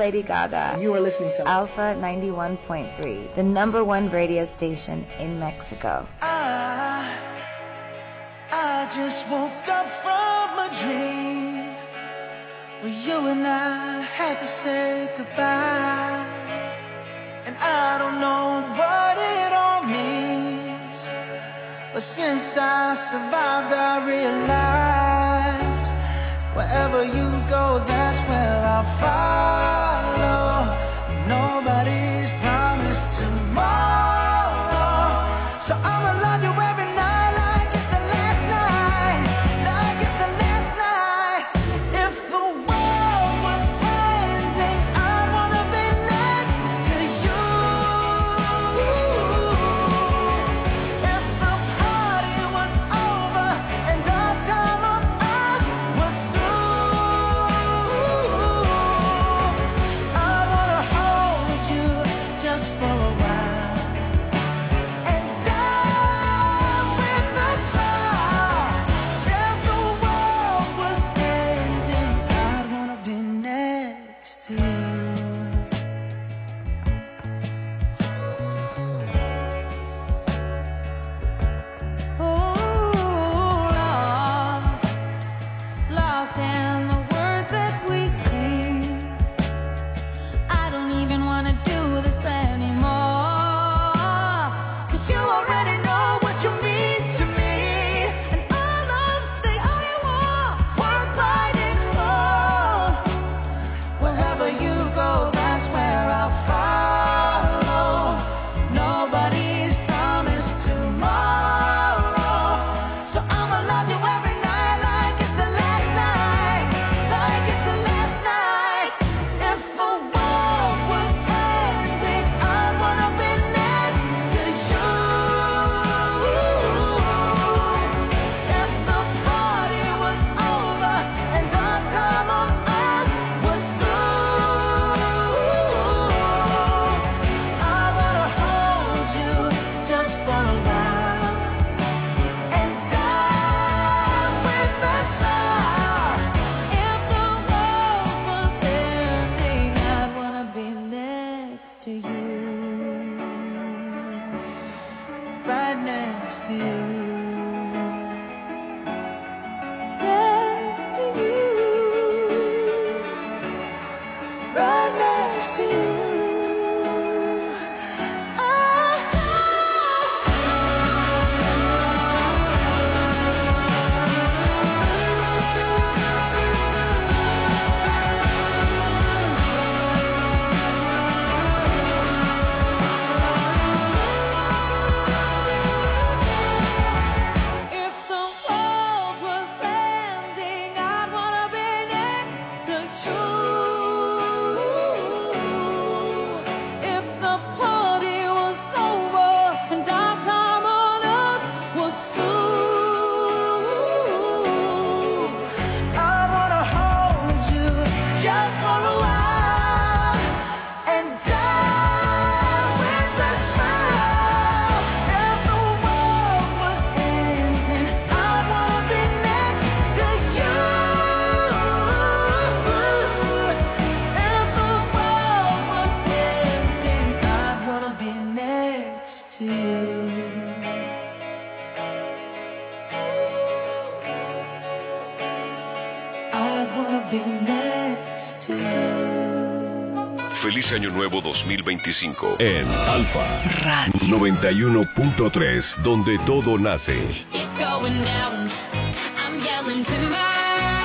Lady Gaga. You are listening to Alpha 91.3, the #1 radio station in Mexico. I just woke up from a dream where you and I had to say goodbye. And I don't know what it all means, but since I survived I realized wherever you go, that's where I'll follow. Nobody's promised tomorrow, so I'ma love you every night like it's the last night, like it's the last night. If the world was ending, I'd wanna be next to you. If the party was over and our time on earth was through, I wanna hold you just for a while and die with the stars. If the world was ending, I'd wanna be next to you. Lost in the words that we sing. I don't even wanna do this anymore, 'cause you already know what you mean to me, and all of the all you want, worth fighting for. Wherever you go, that's where I'll follow. Nobody's promised tomorrow, so I'ma love you every night like it's the last night, like it's the last night. If the world was ending, I'd wanna be next to you. If the party was over and our time on earth was through, I wanna hold you just for a while and die with the stars. If the world was ending, I'd wanna be next to you, right next to you, next to you, right next to you. If the world was ending, I'd wanna be next to you. If the party was over and our time on earth was through, I'd wanna hold you just for a while and die with a smile. If the world was ending, I'd wanna be next to you. If the world was ending, I'd wanna be next to you. I'd wanna be next to you. Feliz Año Nuevo 2025 en Alfa Radio 91.3, donde todo nace. It's going down. I'm yelling timber.